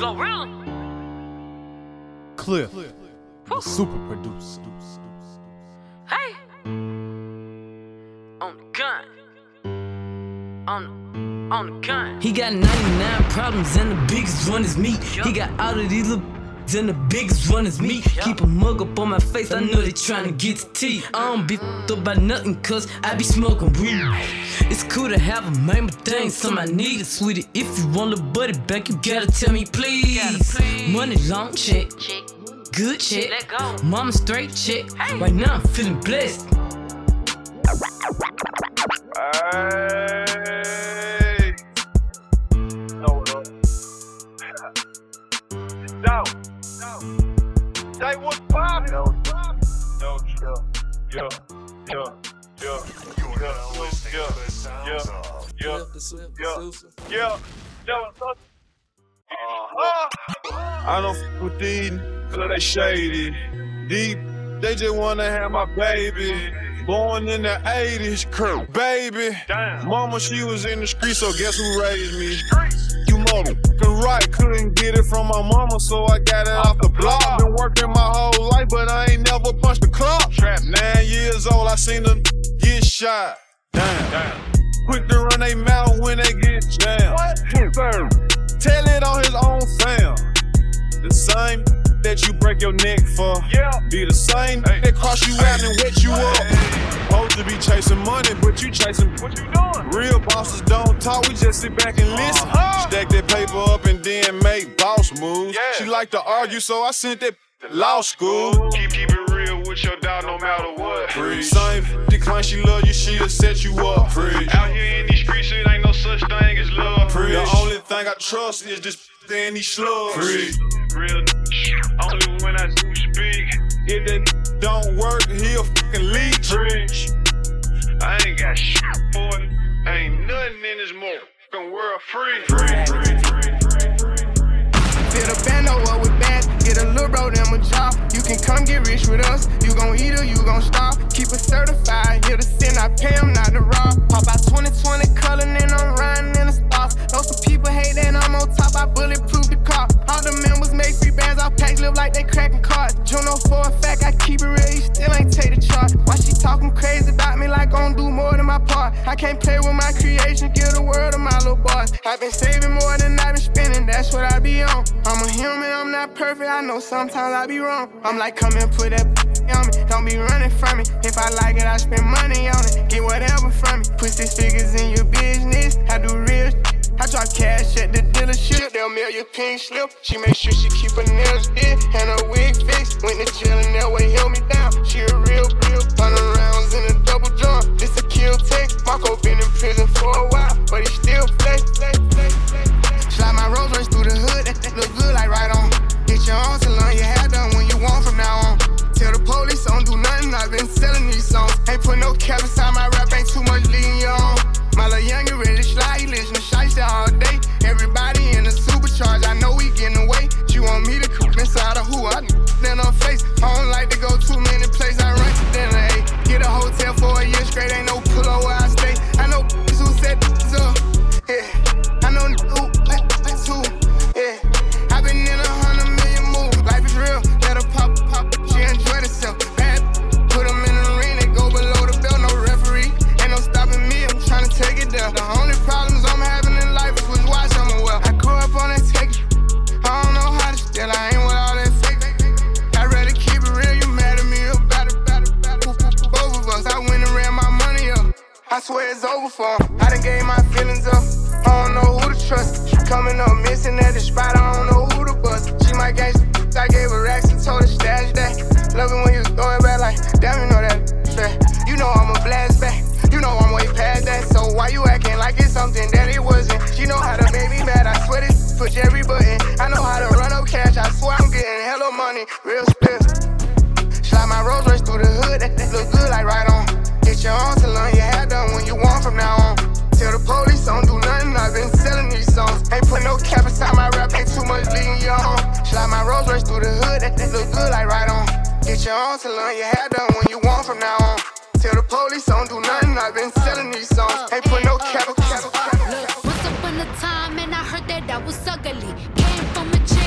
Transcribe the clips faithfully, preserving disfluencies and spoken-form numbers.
Glorilla. Cliff, the super producer. Hey, on the gun, on on the gun. He got ninety-nine problems and the biggest one is me. Yep. He got all of these little and the biggest one is me. Yep. Keep a mug up on my face, I know they tryna get to tea. I don't be f***ed up by nothing, cause I be smoking weed. It's cool to have a man, but there ain't something I need it, sweetie. If you want a buddy back, you gotta tell me please. please. Money long check, check. Good check, let go. Mama straight check. Hey. Right now I'm feeling blessed. Hey, hold up. No, no. Say what's poppin'? Yo, yo, yo, yo, yo, yo, yo, yo, yo, yo, yo, uh-huh. I don't f with these, cause they shady. Deep, they just wanna have my baby. Born in the eighties, Kurt, baby. Damn. Mama, she was in the street, so guess who raised me? You motherfucking right, couldn't get it from my mama, so I got it off the block. Been working my whole life, but I ain't never punched the clock. Trap. Nine years old, I seen them get shot. Damn. Damn. Quick to run they mouth when they get jammed. Tell it on his own fam. The same that you break your neck for, yeah. Be the same hey. That cross you out and wet you hey. Up. Supposed to be chasing money, but you chasing. What you doing? Real bosses don't talk, we just sit back and listen. Uh-huh. Stack that paper up and then make boss moves. Yeah. She like to argue, so I sent that to law school. Keep, keep it real with your dog no matter what. Preach. Same decline, she love you, she'll set you up. Preach. Out here in these streets, it ain't no such thing as love. Preach. The only thing I trust is this then these slugs. Preach. Real only when I do speak. If that don't work, he'll fucking leech. Preach. I ain't got shit for it. Ain't nothing in this motherfucking world free. Free, free, free, free, free, free. Fill the bando up with bands, get a little bro them a job. You can come get rich with us, you gon' eat or you gon' starve. Keep it certified, here to sin, I pay them not to rob. Pop out twenty twenty color, and I'm riding in the stars. Know some people hate that I'm on top, I bulletproof the car. All the members make free bands, I'll pack live like they cracking cards. Juno for a fact, I keep it real, you still ain't take the charge. Why she talking crazy about me like gon' do more than my part? I can't play with my creation, give the world to my little boys. I've been saving more than I've been spending, that's what I be on. I'm a human, I'm not perfect, I know sometimes I be wrong. I'm like, come and put that on me, don't be running from me. If I like it, I spend money on it, get whatever from me. Put six figures in your business, I do real shit. I drop cash at the dealership, they'll mail your pink slip. She make sure she keep her nails did and her wig fixed. Went to jail and that way held me down. She a real, real hundred rounds in a double drum. This a kill text. Marco been in prison for a while, but he still flex, flex, flex, flex. Slide my Rolls Royce through the hood, that, that look good like right on. Get your own salon, your hair done when you want from now on. Tell the police I don't do nothing, I've been selling these songs. Ain't put no cap inside my rap, ain't too much leading you on. My little youngin' ready to slide, he listen to shiesty all day. Everybody in the supercharge, I know we getting away. She want me to creep inside of who I then her face. I don't like to go too many places, I run to dinner, ayy. Get a hotel for a year straight, ain't no pillow where I stay. I know who set this up, yeah. I know who lit this who, yeah. I been in a hundred million moves, life is real. Let her pop, pop, she enjoy herself. Bad, put them in the ring, they go below the belt, no referee. Ain't no stopping me, I'm tryna take it down. The only problems I'm having in life is with watch I'm well. I grew up on that take it. I don't know how to steal, I ain't with all that fake. I'd rather keep it real, you mad at me about it, about it, about it. Both of us, I went and ran my money up. I swear it's over for 'em. I done gave my feelings up. I don't know who to trust. She coming up missing at the spot, I don't know who to bust. She my gangsta, I gave her racks and told her stash that. Love it when you throw it back like, damn, you know that fat. You know I'm a blast back. You know I'm way past that, so why you acting like it's something that it wasn't? She know how to make me mad, I swear this push every button. I know how to run up cash, I swear I'm getting hella money, real spill. Slide my Rolls Royce through the hood, that, that look good like right on. Get your own salon, your hair done when you want from now on. Tell the police I don't do nothing, I've been selling these songs. Ain't put no cap inside my rap, ain't too much leading you on. Slide my Rolls Royce through the hood, that, that look good like right on. Get your own salon, your hair done when you want from now on. Tell the police I don't do nothing, I've been selling these songs. Ain't put no cap, cap, cap. Look, once upon a time and I heard that I was ugly. Came from a chick.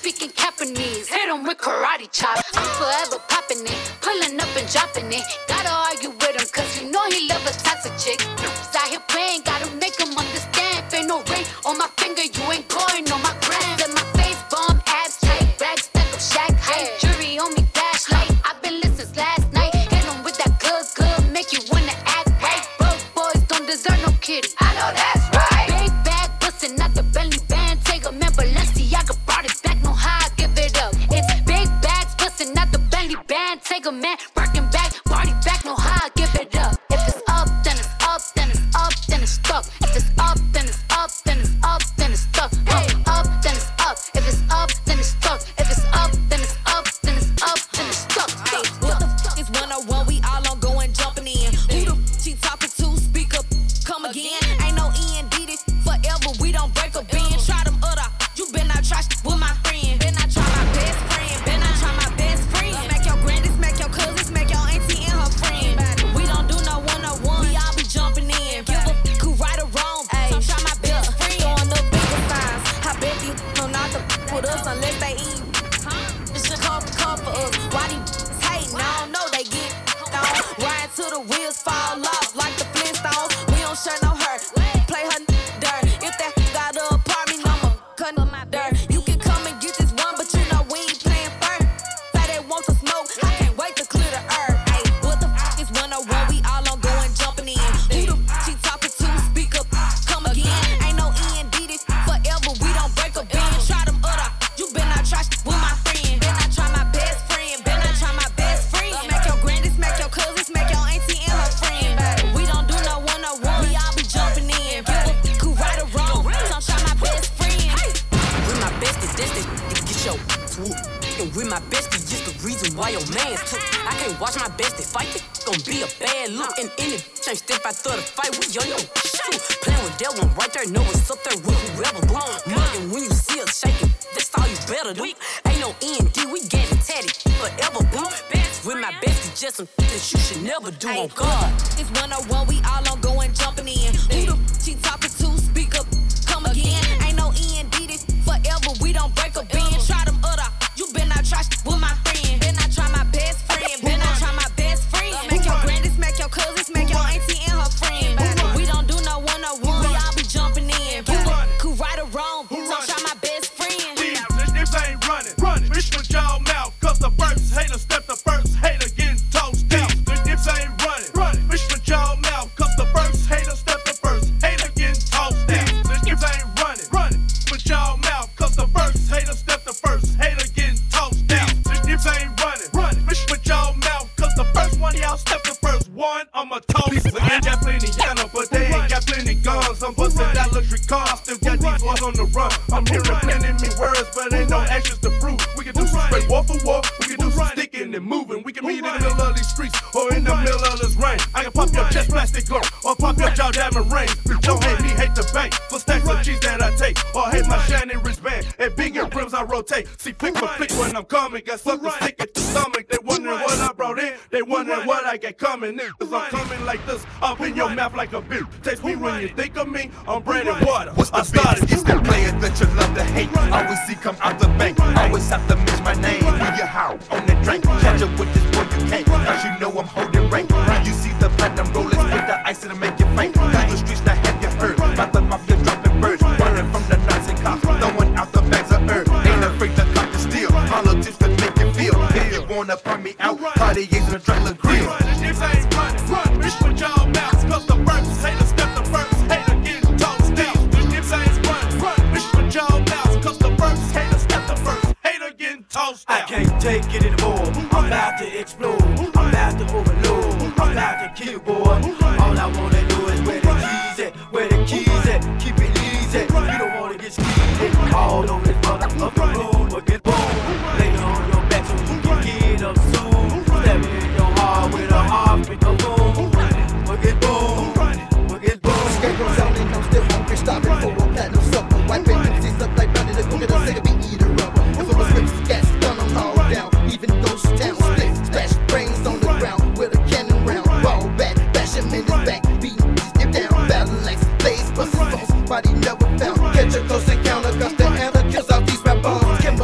speaking Japanese. Hit him with karate chop. I'm forever popping it, pulling up and dropping it. Gotta argue with him, cause you know he love a toxic chick. He's out here praying, gotta make him understand. Ain't no ring on my finger, you ain't going on my gram. Let my face bomb, abs tight, rags stack up shack height. Jury on me, flashlight. I've been listening since last night. Hit him with that good, good, make you wanna act right. Broke boys don't deserve no kitty. I know that's right. Big bag bustin' out the belly band. Take a man, Balenciaga brought it back. Know how I give it up. It's big bags bustin' out the belly band. Take a man, working back, party back. Know how I give it up. If it's up, then it's up, then it's up, then it's stuck. If it's up, then it's up, then it's up, then it's stuck. Hey, up, then it's up. If it's up, then it's stuck. If it's up, then it's up, then it's up, then it's stuck. Hey, what the fuck is one oh one? We all on going jumping in. Who the f she talking to? Speak up, come again. Ain't no E and D this forever. We don't break a bend. Try them other. You been not try shit with my friend. Been not try my best friend. Been not try my best friend. Smack your granny, smack your cousin, smack your auntie and her friend. We don't do no one on one. We all be jumping in. Give a f who right or wrong. Some try my best friend. Throwing up bigger signs. I bet you don't not to f with us unless they eat. This shit come for come for us. Why these hating? I don't know they get on. Ride till the wheels fall off like the Flintstones. We don't share no hurt. Play her dirt. If that got a apartment, I'ma cut my dirt. You can come and get this one, but you know we ain't playing first. Say they want to smoke. I can't wait to clear the earth. Ay, what the f is one oh one? We all on going jumping in. Who the f she talking to? Speak up, come again. Ain't no E and D this forever. We don't break a bend. Try them other. You been not try shit with my friend. Been not try my best friend. Been not try my best friend. Smack your granny, smack your cousin, smack your auntie and her friend. We don't do no one on one. We all be jumping in. Give a f who right or wrong. Don't try my best friend. With my bestie, that's the to get your swoop. And with my bestie, just the reason why your man's took. I can't watch my bestie fight, it gon' be a bad look. And any change step after the fight, we on your shoot. Playing with that one right there, know it's up there with whoever boo. Mugging when you see us shaking, that's all you better do. Ain't no E and D, we getting tatty forever boo. With my bestie, just some that you should never do on God. It's one oh one, we all on going jumping in. Who the f she talking to? Speak up, come again. Ain't no E and D this forever. We don't break a bend. Try them other. You been not try shit with my friend. Been not try my best friend. Been not try my best friend. Smack your granny, smack your cousin, smack your auntie and her friend. We don't do no one on one. We all be jumping in. Give a f who right or wrong. Don't try my best friend. This ain't running, running. Bitch with y'all mouth, cause the first hater step the first hater getting toast down. This ain't running, running. Bitch with y'all mouth, cause the first hater step the first hater getting toast down. This ain't running, running. With y'all mouth, cause the first hater step the first hater getting toast down. This ain't running, running. Bitch with y'all mouth, cause the first one y'all step the first one, I'm a toast. I ain't got plenty yana, but they ain't got plenty guns. I'm busting that luxury car, still got these boys on the run. I'm hearing plenty me words, but ain't no actions to prove. We can do some straight war for war, we can do some sticking and moving. We can meet in the middle of these streets or in the middle of this rain. I can pop your chest plastic glow or pop your jaw diamond ring. Don't hate me, hate the bank for stacks of cheese that I take, or hate my shiny wristband and bigger rims I rotate. See, flick for flick when I'm coming, got something stick at the stomach. They wondering what I brought in, they wondering what I got coming in. Cause I'm coming like this, up in your mouth like a beer. Taste me when you think of me, I'm bread and water. What's the I started It's the player that you love to hate. Always see come out the bank. Always have to miss my name. When you how on the drink, catch up with this boy you can't. Cause you know I'm holding rank. You see the platinum rollers with the ice to make you faint. Through the streets that have you heard. About the mafia dropping birds. Running from the Nazi cops. Throwing out the bags of earth. Ain't afraid to cop the steel. Politics to make you feel. If you wanna burn me out, party is in a Drella grill. This ain't running, run. Bitch with y'all mouths, cause the first hater step the first hater getting toast down. This ain't running, run. Bitch with y'all mouths, cause the first hater step the first hater getting toast down. I can't take it anymore. I'm about to explode. I'm about to overload. I'm about to kill, boy. All I wanna know is where the keys at, where the keys at. Keep it easy. You don't wanna get skeezed. All over this motherfucking road, but get boom. Lay it on your back so you can get up soon. Stab it in your heart with a heart with a boom. But get boom, but get boom. Scarecrow's out and I'm still hungry, stopping for a platinum supper. Wiping M Cs up like Ronnie, they're gonna sick of me eat a rubber. If it was rips, gas, gun them all down. Even ghost town, sticks, splash brains on the ground with a cannon round. Ball back, bash him in his back, beating, skip down, battle legs, blaze, bust his bones, body never found. Catch a close encounter, cause the anna kills out these rap bombs.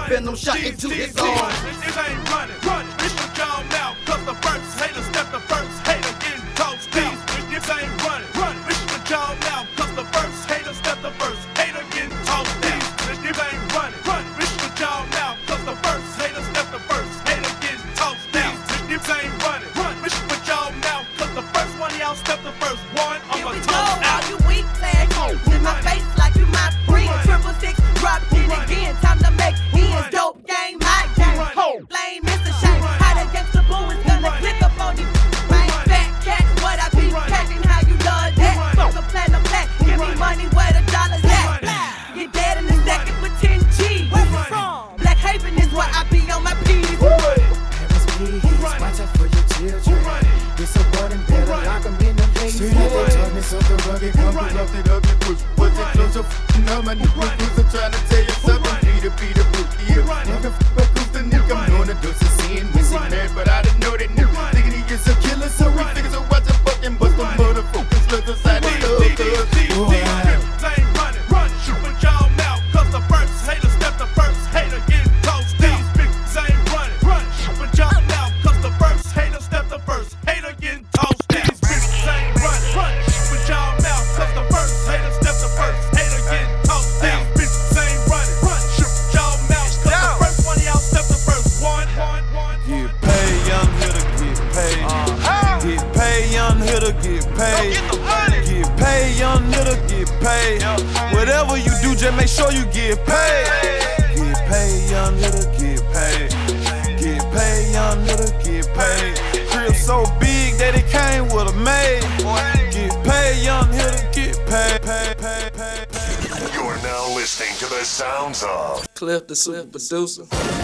venom shot into his arm. It ain't running, running. Bitch, shut your mouth. Cause the first hater step the first hater getting toasted. These bitches ain't running, running. Bitch, shut your mouth. Cause the first hater step the first hater getting toasted. These bitches ain't running, running. Bitch, shut your mouth. Cause the first hater step the first hater getting toasted. These bitches ain't running, running. Bitch, shut your mouth. Cause the first one of y'all step the first one. I'm a toast out. You weak class, in my face like you my friend. Triple six, drop it again. Time to make ends. Dope game, my game. Flame, Mister Shane. How the gangsta boo is gonna click up on you. Rain, fat cat, what I be packing, how you love that. Fuck a platinum black, give me money where the dollars at. Get dead in a second for ten G's. Where you from? Black Haven is where I be on my P's. Parents, please, watch out for your children. Get some water and better lock them in the place. See how they taught me something rugged, come corrupted, ugly push. What's it close up, f***ing up my niggas. I'm trying to tell you something, Peter, Peter, Peter, yeah. Nigga, f***, who's the nigga? I'm known to do some sin, missing man, but I didn't know that nigga. Thinking he is a killer, so we figure so watch a fucking bust the motherfucking slugs inside the club, cuz. Ain't running, running, shoot with y'all mouth. Cause the first hater step the first hater getting toasted. These bitches ain't running, running, shoot with y'all mouth. Cause the first hater step the first hater getting toasted. These bitches ain't running, running, shoot with y'all mouth. Cause the first hater step the first hater getting toasted. These bitches ain't running, running, shoot with y'all mouth. Cause the first one of y'all step the first one. Get paid, young hitter, get paid. Get paid, young hitter, get paid. Get paid, young hitter, get paid. Whatever you do, just make sure you get paid. Get paid, young hitter, get paid. Get paid, young hitter, get paid. Crib so big that it came with a maid. Get paid, young hitter, get paid. Pay, pay, pay, pay. You're now listening to the sounds of Cliff, the super producer.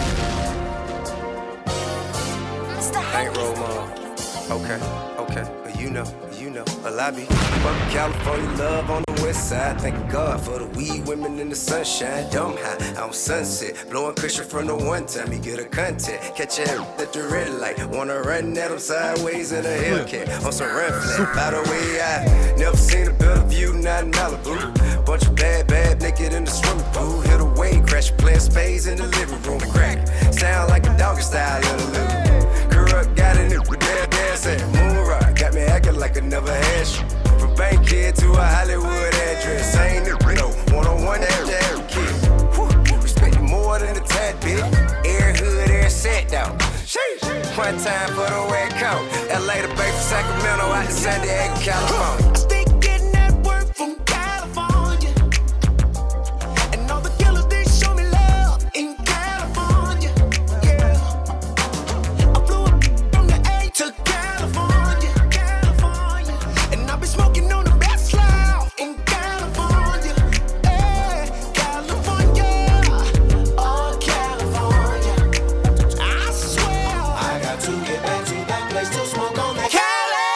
Bankroll mom. Okay, okay, you know, you know, a lobby. Fuck California love on the west side. Thank God for the weed women in the sunshine. Dumb high on Sunset, blowing cushion from the one time you get a content. Catch a at the red light, wanna run at him sideways in a Hellcat on some run flat. By the way, I never seen a better view, not in Malibu. Bunch of bad, bad naked in the swimming pool. Hit a wave, crash, playing spades in the living room. Crack, sound like a doggy style, little little. Corrupt, got it in the bad dance at Moon Rock. Got me acting like I never had shit. From bank kid to a Hollywood address. I ain't the no one-on-one every kid. Respect you more than a tad bit. Air hood, air set down. Sheesh. One time for the red coat. L A to Bay from Sacramento out to San Diego, California. I think getting that work from California. And all the killers, they show me love in California. Yeah. I flew up from the A to California. California. And I've been smoking on the best loud in California. Hey, California. Oh, California. I swear. I got to get back to that place to smoke on that Cali.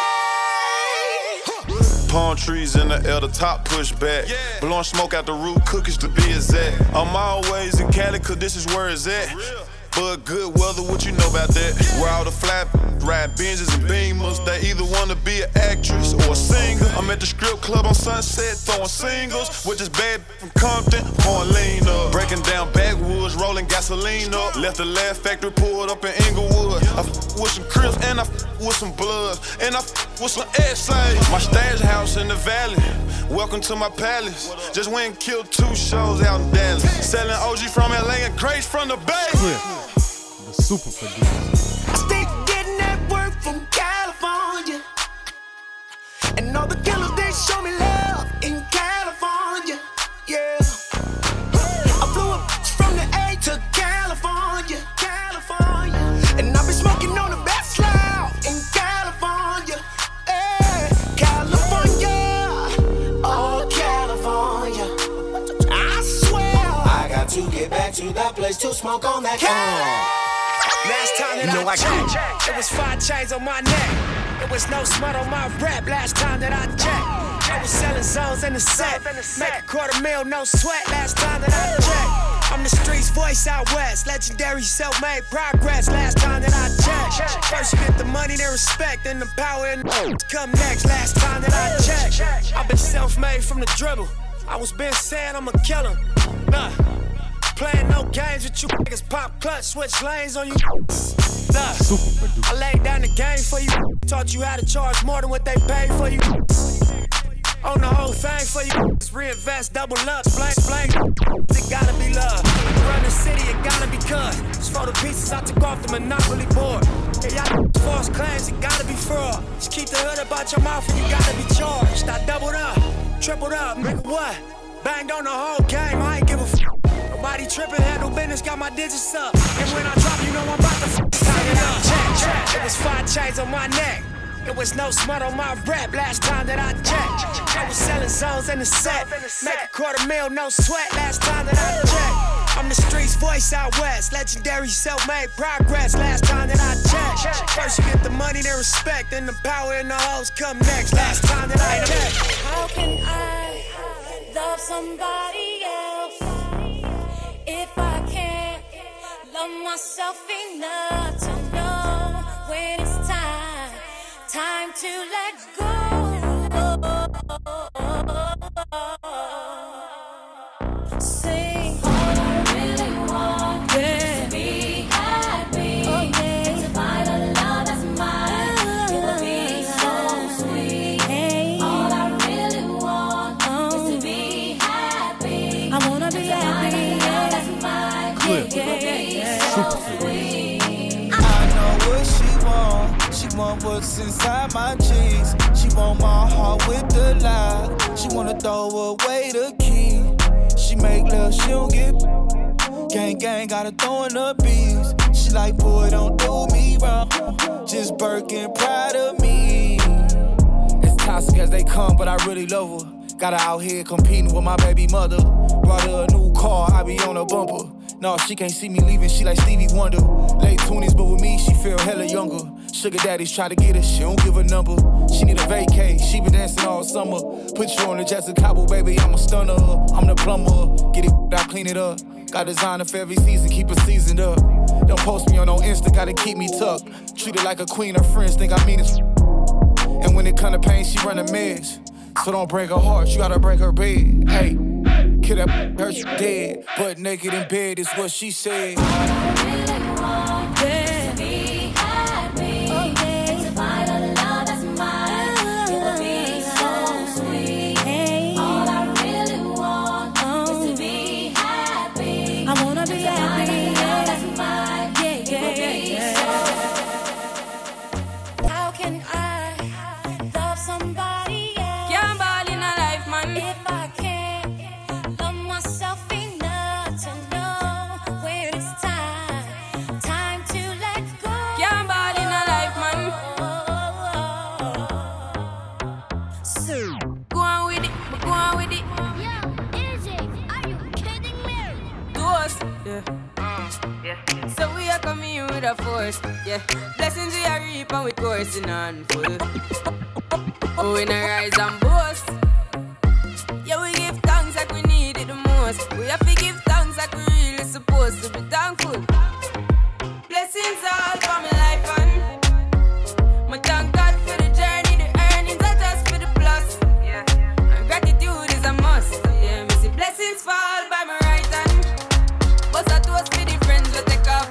Palm trees in the air, the top push back. Yeah. Blowing smoke out the root, cookies to be exact. I'm always in Cali, cause this is where it's at. But good weather, what you know about that? Yeah. Where all the flat ride Benzes and Beamers, they either wanna be an actress or a singer. I'm at the strip club on Sunset, throwing singles, with this bad from Compton, pouring lean up. Breaking down backwoods, rolling gasoline up. Left the Laugh Factory, pulled up in Inglewood. I f with some Crips and I f with some Bloods, and I f with some X-Lays. My stash house in the valley, welcome to my palace. Just went and killed two shows out in Dallas. Selling O G from L A and crates from the Bay. The super producer. I stay getting that work from California. And all the killers, they show me love in California. Yeah. I flew up from the A to California. California. And I've been smoking on the best loud in California. Hey, California. Oh, California. I swear. I got to get back to that place to smoke on that Cali. Last time that you know I, I checked, it was five chains on my neck. It was no smut on my rap. Last time that I checked, I was selling zones in the set. Make a quarter mil, no sweat. Last time that I checked, I'm the streets voice out west. Legendary self-made progress. Last time that I checked, first you get the money, then respect, then the power and come next. Last time that I checked, I've been self-made from the dribble. I was been saying I'm a killer. Nah. Playing no games with you niggas. Pop clutch, switch lanes on you. Look, I laid down the game for you. Taught you how to charge more than what they pay for you. On the whole thing for you. Reinvest, double up, blank, blank. It gotta be love. Run the city, it gotta be cut. Just for the pieces I took off the Monopoly board. Yeah, y'all false claims, it gotta be fraud. Just keep the hood about your mouth and you gotta be charged. I doubled up, tripled up, nigga, what? Banged on the whole game, I ain't give a f. Nobody tripping, handle business, got my digits up. And when I drop, you know I'm about to f. Tie it up. Check, check. It was five chains on my neck. It was no smut on my rap last time that I checked. I was selling zones in the set. Make a quarter mil, no sweat last time that I checked. I'm the streets voice out west. Legendary self-made progress last time that I checked. First you get the money, then respect. Then the power and the hoes come next last time that I checked. How can I love somebody else if I can't love myself enough to know when it's time? Time to let go. Sing. All I really want yeah. is to be happy. Oh, yeah. And to find a love that's mine. It will be so sweet. Hey. All I really want oh. is to be happy. I wanna be happy. And to find a love that's mine. Clip. It will be yeah. so sweet. I know what she wants. She want what's inside my jeans. She want my heart with the lie. She wanna throw away the key. She make love, she don't get. Gang gang gotta throw in the bees. She like, boy, don't do me wrong. Just Birkin, proud of me. As toxic as they come, but I really love her. Got her out here competing with my baby mother. Brought her a new car, I be on a bumper. No, she can't see me leaving, she like Stevie Wonder. Late twenties, but with me, she feel hella younger. Sugar daddies try to get her, she don't give her number. She need a vacay, she been dancing all summer. Put you on the Jessica Cabo, baby, I'm a stunner. I'm the plumber, get it, I clean it up. Got designer for every season, keep it seasoned up. Don't post me on no Insta, gotta keep me tucked. Treat her like a queen, her friends think I mean it. And when it come to pain, she run a mess. So don't break her heart, you gotta break her bed. Hey, kill that hurt you dead. Butt naked in bed is what she said. Force, yeah. Blessings we are reap and we coursing on full. Oh, we no rise and boast. Yeah, we give thanks like we need it the most. We have to give thanks like we really supposed to be thankful. Blessings all for my life and my thank God for the journey. The earnings are just for the plus. Yeah, and gratitude is a must. Yeah, me see blessings fall by my right hand. But I toast for the friends we take off.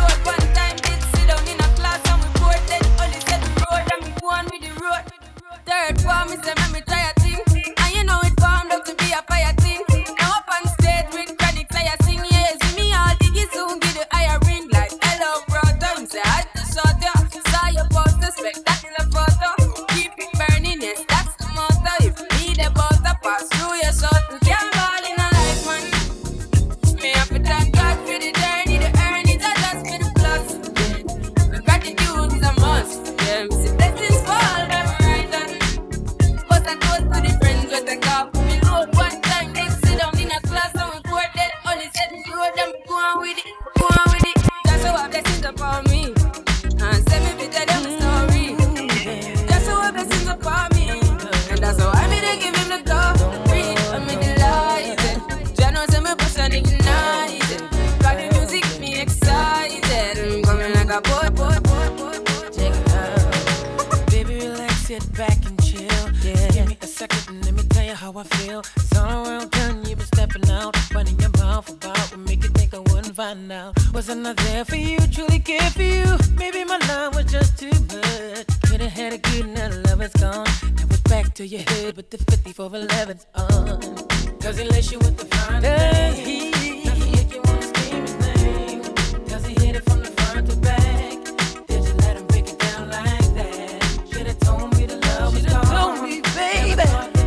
Third form is a me try a thing. And you know it formed up to be a fire thing. Now up on stage with chronic I sing. Yeah, see me all diggy soon get the higher ring. Like hello brother, him say I had to shut ya. Saw your poster, spectacular photo. Keep it burning, yes, that's the motto. If you need a butter, pass through your shot. You can't ball in a life, man. Me have to thank God for the journey. The earnings are just for the plus. Yeah. Gratitude is a must. Yeah, me see blessings fall down. I told to the friends with the cup. We wrote one time, they sit down in a class and we poured that. Only said we wrote them, go on with it, go on with it. Just show a blessings upon me. And send me to tell them the story. Just show a blessings upon me. And that's how I made to give him the glory. I'm delighted. Jano send me push and ignite it. Got the music, me excited. I'm coming like a boy, boy, boy, boy, boy. Check it out. Baby, relax, sit back and chill. Yeah. Give me a second and let me tell you how I feel. It's all around done, you've been stepping out. Running your mouth about what make you think I wouldn't find out. Wasn't I there for you, truly care for you? Maybe my love was just too much. Could've had a good now the love is gone. Now it's back to your head with the fifty-four elevens on. Cause he laced you with the fine thing. He, does he make you wanna scream his name? Does he hit it from the front to back? Did you let him break it down like that? Should've told me the love was gone. Should've told me, baby.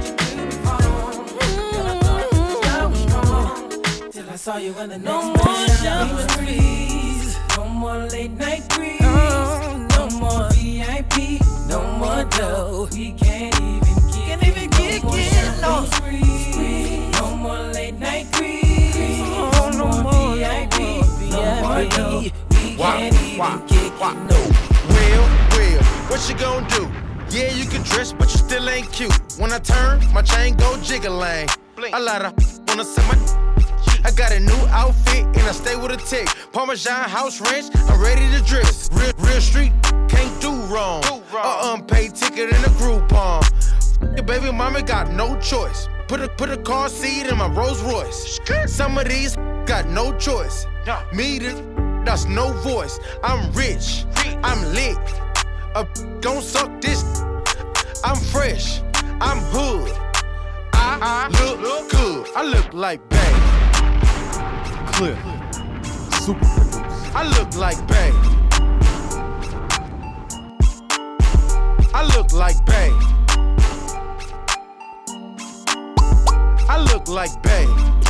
I saw you in the next no more shower breeze, no more late night breeze, no, no more V I P, no more dough. We can't even get, can't even get, no get no breeze, no more late night breeze, oh, no, no more V I P, no more dough. We can't even get no. Real, real, what you gonna do? Yeah, you can dress, but you still ain't cute. When I turn, my chain go jiggling. A lot of wanna say my. I got a new outfit and I stay with a tick. Parmesan house ranch, I'm ready to dress. Real, real street, can't do wrong. A unpaid ticket in a Groupon. Your baby mama got no choice. Put a put a car seat in my Rolls Royce. Some of these got no choice. Me, that's no voice. I'm rich, I'm lit. A don't suck this. I'm fresh, I'm hood. I look good. I look like bang. Clear. Super producer. I look like Bay. I look like Bay. I look like Bay.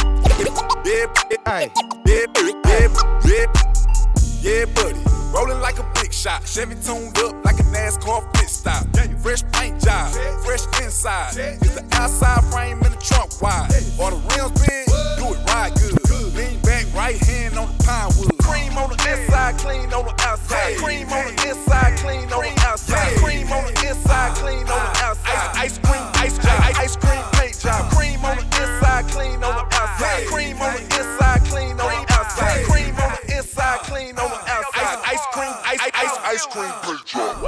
Yeah, hey, yeah, yeah, yeah, yeah, buddy. Rolling like a big shot. Chevy tuned up like a NASCAR pit stop. Fresh paint job, fresh inside. Is the outside frame in the trunk wide? Or the rims big? Do it right good. Lean back, right hand on the pine wood. Cream on the inside, clean on the outside. Cream on the inside, clean on the outside. Cream on the inside, clean on the outside. Ice cream, ice job, ice cream paint job. Cream on the inside, clean on the outside. Cream on the inside, clean on the outside. Cream on the inside, clean on the outside. Ice cream, ice, ice, ice cream paint job.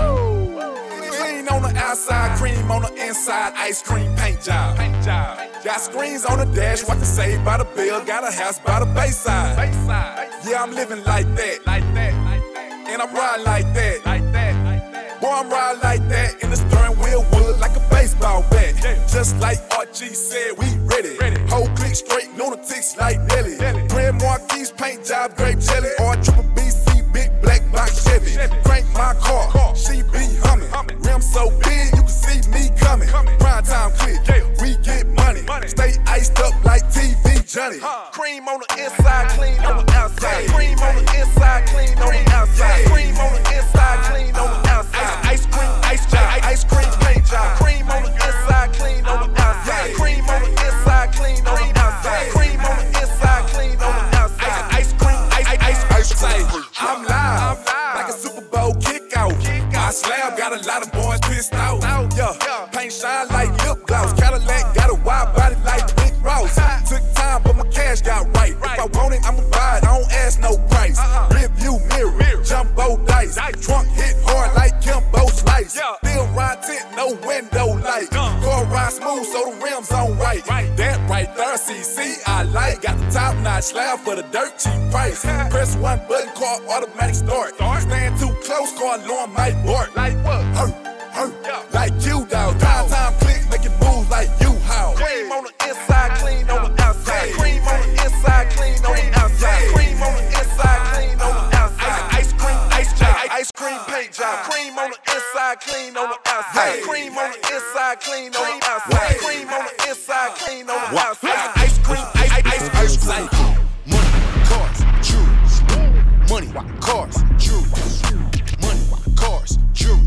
Clean on the outside, cream on the inside, ice cream paint job. Paint job. Got screens on the dash, what to say by the bill. Got a house by the bayside. Yeah, I'm living like that. Like that. And I'm riding like that. Like that. Boy, I'm riding like that. In the steering wheel wood like a baseball bat. Just like R G said, we ready. Whole click straight, lunatics like Nelly. Grand Marquis paint job, grape jelly. Or triple B C, big black box Chevy. Crank my car, she be humming. Rim so big, you can see me coming. Prime time click, we get money. Stay iced up like T V Johnny. Cream on the inside, clean on the outside. Cream on the inside, clean on the outside. Cream on the inside, clean on the outside. Ice cream, ice job, ice cream paint job. Cream on the inside, clean on the outside. Cream on the inside, clean on the outside. Cream on the inside, clean on the outside. Ice cream, ice, ice, ice cream. I'm live, like a Super Bowl kickout. My slab got a lot of boys pissed out. Yeah, paint shine like lip gloss. Cadillac got a wide body like Rick Ross. Took time, but my cash got right. If I want it, I'ma buy it. I don't ask no price. Rear view mirror, jumbo dice. Trunk hit hard like Kimbo Slice. Still ride tent, no window light. Car ride smooth, so the rims on right. That right there, C C I like. Got the top notch slab for the dirt cheap price. Press one button, car automatic start. Stand too close, car alarm might bark. Like what? Hurt, hurt, like you dog. Time time click, make it move like you how. Cream on the inside, clean on the outside. Cream on the inside, clean on the outside. Cream on the inside, clean on the outside. Ice cream, ice job, ice cream paint job. Cream on the inside, clean on the outside. Cream on the inside, clean on the outside. Cream on the inside, clean on the outside. Ice cream, ice, ice, ice cream. Money, cars, jewelry. Money, cars, jewelry. Money, cars, jewelry.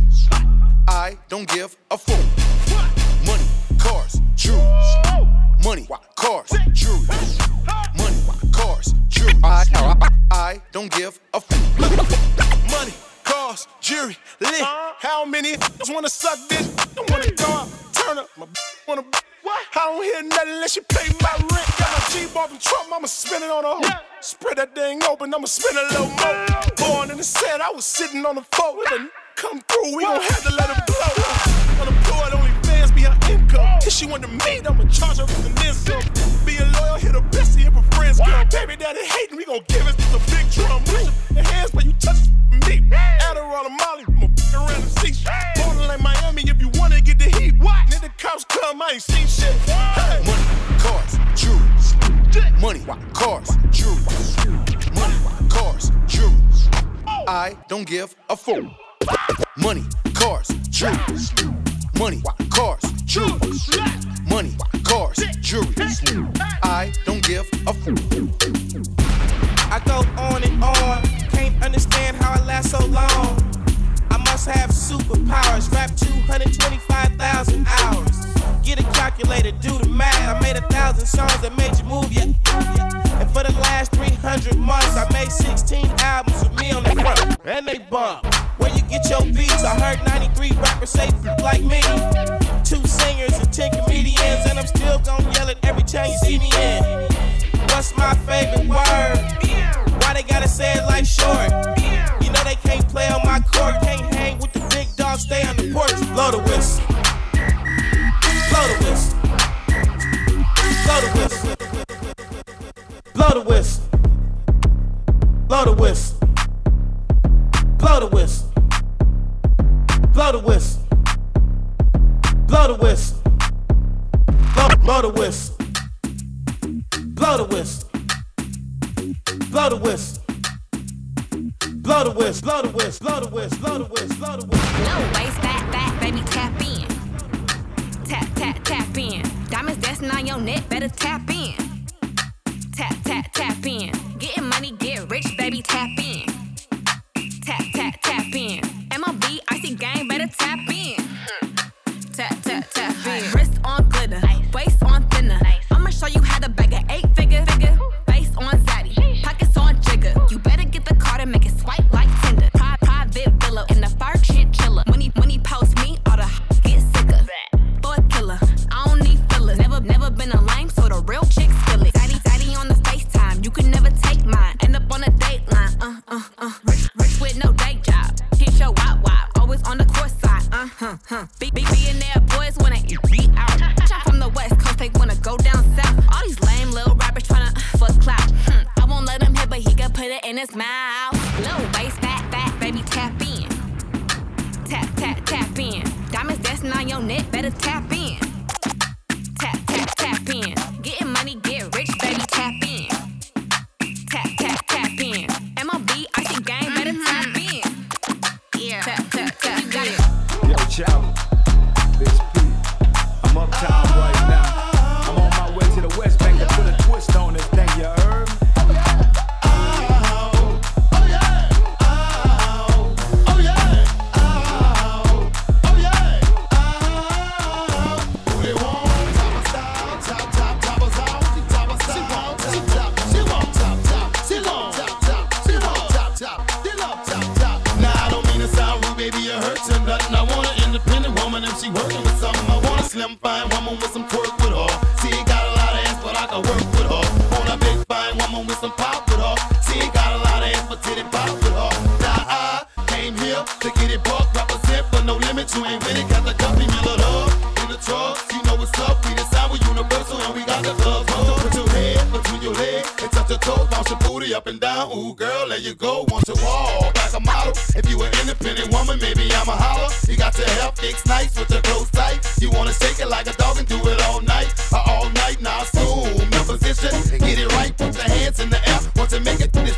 I don't give a fuck. Money, cars, jewelry. Money, cars, jewelry. Money, cars, jewelry. I, I, I don't give a fuck. Money, cars, jewelry, lit. How many wanna suck this? Don't wanna go out, turn up. My wanna. I don't hear nothing unless you pay my rent. Got my Jeep off in Trump, I'ma spin it on a hoe. Spread that thing open, I'ma spin a little more. Born in the set, I was sitting on the floor. When the come through, we gon' have to let it blow. Unemployed, only fans be our income. Till she want to meet, I'ma charge her with the then some. Being loyal, hit a bestie if her friends come. Baby daddy hating, we gon' give it to the big drum. Put your hands when you touch me. Adderall and Molly, I'ma f*** around the seat. Ballin' like Miami if you wanna get the heat. Then the cops come, I ain't seen shit. Hey. Money, cars, jewelry. Money, cars, jewelry. Money, cars, jewelry. I don't give a fuck. Money, cars, jewelry. Money, cars, jewelry. Money, cars, jewelry. I don't give a fuck. I go on and on, can't understand how I last so long. I must have superpowers, rap two hundred twenty-five thousand hours. Get a calculator, do the math. I made a thousand songs that made you move, yeah. And for the last three hundred months, I made sixteen albums with me on the front, and they bump. Where you get your beats? I heard ninety-three rappers say like me. Two singers and ten comedians, and I'm still gon' yell it every time you see me in. What's my favorite word? Why they gotta say it like short? You know they can't play on my court, can't hang with the big dogs, stay on the porch. Blow the whistle. Blow the whistle. Blow the whistle. Blow the whistle. Blow the whistle. Blow the whistle. Blow the whistle. Blow the whistle. Blow, blow the whistle. Blow the whistle. Blow the whistle. Blow the whistle. Blow the whistle. Blow the whistle. Blow the whistle. Blow the whistle. Low waist, fat, fat, baby, tap in. Tap, tap, tap in. Diamonds dancing on your neck, better tap in. Tap, tap, tap in. Getting money, get rich, baby, tap in. Tap, tap, tap in. M L B, icy gang, better tap in. Tap, tap, tap in. Wrist on glitter, waist on thinner. I'ma show you how to bag an eight figure. figure. Face on zaddy, pockets on jigger. You better get the card and make it swipe like Tinder. Pri- private villa in the fire chinchilla. When he, when he post me, all the get sicker. For a killer, I don't need fillers. Never, never been a lame, so the real chicks feel it. Zaddy, zaddy on the FaceTime, you can never take mine. End up on a dateline, uh, uh, uh. Rich, rich with no day job. Hit your wop wop, always on the course side, uh, huh, huh. Be, be, being there, boys wanna eat, be out. Shot from the west coast, they wanna go down south. All these lame little rappers tryna uh, fuck clout. Hmm. I won't let him hit, but he can put it in his mouth. Little waist, fat, fat, baby, tap in. Tap, tap, tap in. Diamonds dancing on your neck, better tap in. Tap, tap, tap in. Getting money, get rich, baby, tap in. Tap, tap, tap in. M L B, icy gang, better tap in. Yeah. Tap, tap, tap in. Yo, Charlie, bitch P. I'm uptown right now. I'm on my way to the West Bank to put a twist on this thing, you heard? She working with something. I want a slim, fine woman with some twerk with her. She ain't got a lot of ass, but I can work with her. Want a big, fine woman with some pop with her. She ain't got a lot of ass, but titty pop with her. Now I came here to get it buck, represent for no limit. You ain't with it, got the company mill up in the trucks. You know what's up, we decide we're universal and we got the clubs. So put your head between your legs and touch your toes, bounce your booty up and down. Ooh, girl, there you go. Want to walk like a model. If you an independent woman, maybe I'm a holler. You got your hair fixed nice with your clothes tight. You wanna shake it like a dog and do it all night, uh, all night. Now assume your position, get it right, put your hands in the air. Want to make it to this